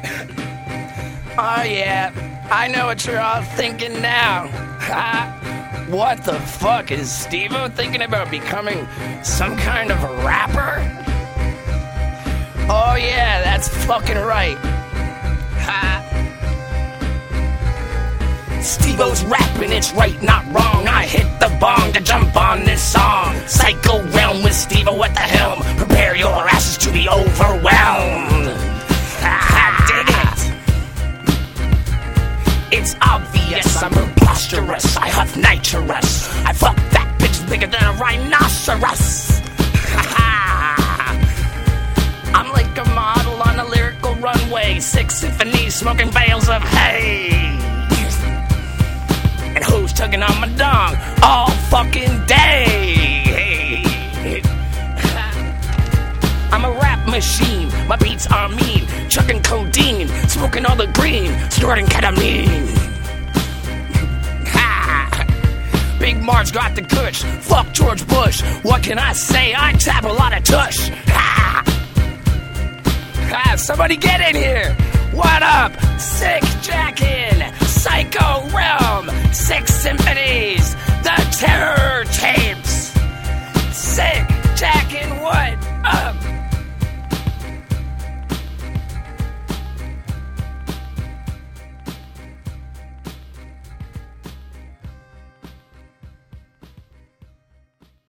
Oh yeah, I know what you're all thinking now. What the fuck is Steve-O thinking about becoming some kind of a rapper? Oh yeah, that's fucking right. Steve-O's rapping, it's right, not wrong. I hit the bong to jump on this song. Psycho realm with Steve-O at the helm. Prepare your asses to be overwhelmed. Dig it. It's obvious I'm preposterous. I huff nitrous. I fuck that bitch bigger than a rhinoceros. I'm like a model on a lyrical runway. 6 symphonies smoking bales of hay. And hoes tugging on my dong all fucking day. I'm a rap machine, my beats are mean. Chugging codeine, smoking all the green, snorting ketamine. Big Marge got the kush, fuck George Bush. What can I say? I tap a lot of tush. Somebody get in here. What up? Sick Jackin', Psycho Realm, 6 symphonies,